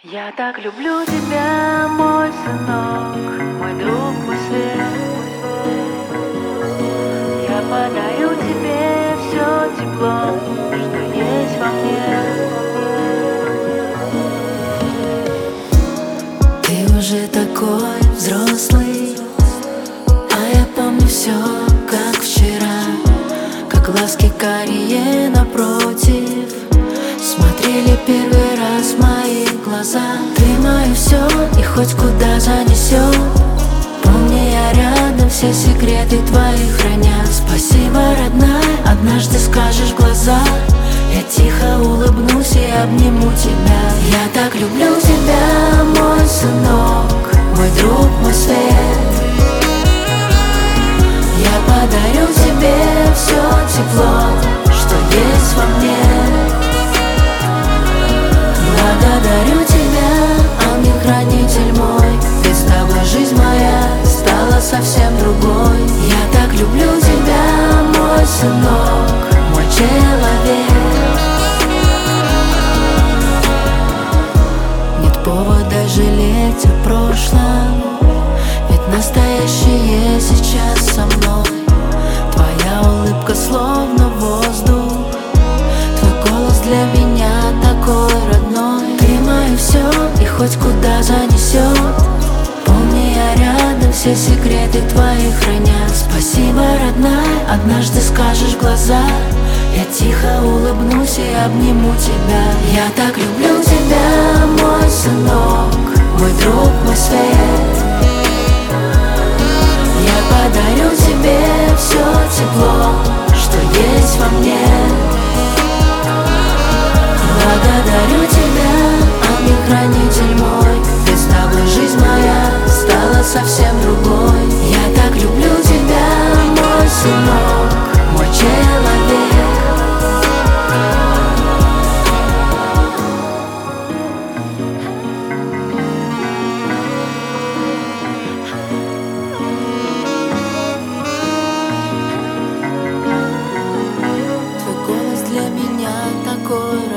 Я так люблю тебя, мой сынок, мой друг, мой свет. Я подарю тебе все тепло, что есть во мне. Ты уже такой взрослый, а я помню все, как вчера. Как глазки карие напротив смотрели первый раз в мои глаза. Ты мое все и хоть куда занесет. Помни, я рядом, все секреты твои храня. Спасибо, родная, однажды скажешь в глаза. Я тихо улыбнусь и обниму тебя. Я так люблю тебя, мой сынок, мой друг, мой свет. Я подарю тебе все тепло, что есть во мне. Благодарю тебя, ангел-хранитель мой. Ведь с тобой жизнь моя стала совсем другой. Я так люблю тебя, мой сынок, мой человек. Нет повода жалеть о прошлом, ведь настоящее сейчас со мной. Твоя улыбка словно воздух, твой голос для меня такой родной. Ты мое все и хоть куда занесет. Помни, я рядом, все секреты твои храня. Спасибо, родная, однажды скажешь в глаза. Я тихо улыбнусь и обниму тебя. Я так люблю тебя, мой сынок, мой друг, мой свет. Я подарю тебе все тепло, что есть во мне. Благодарю тебя, ангел-хранитель мой. Ведь с тобой жизнь моя стала совсем другой. Я так люблю тебя, мой сынок, мой человек. Твой голос для меня такой